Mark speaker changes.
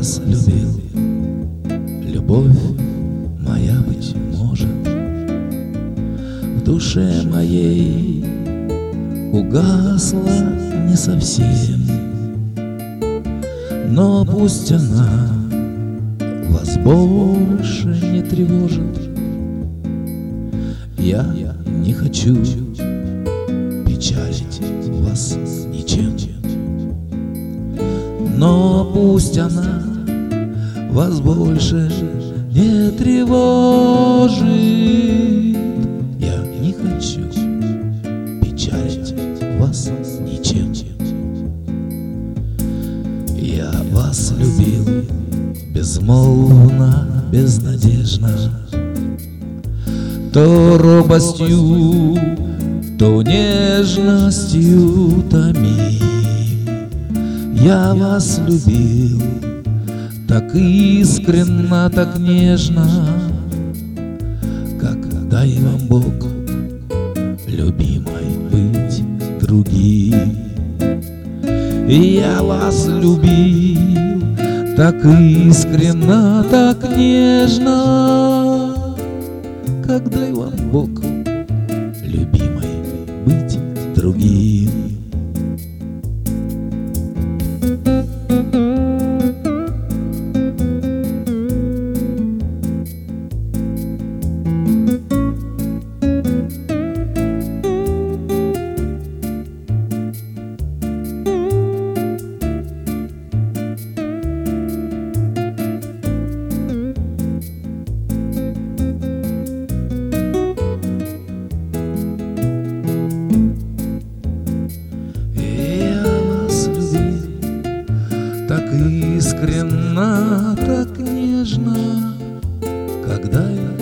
Speaker 1: вас любил, любовь моя, быть может, в душе моей угасла не совсем. Но пусть она вас больше не тревожит. Я не хочу печалить вас ничем. Но пусть она вас больше не тревожит. Я не хочу печалить вас ничем. Я вас любил безмолвно, безнадежно, то робостью, то нежностью томим. Я вас любил так искренно, так нежно, как дай вам Бог, любимой, быть другим. И я вас любил так искренно, так нежно, как дай вам Бог, любимой, быть другим. Так искренно, так нежно, когда я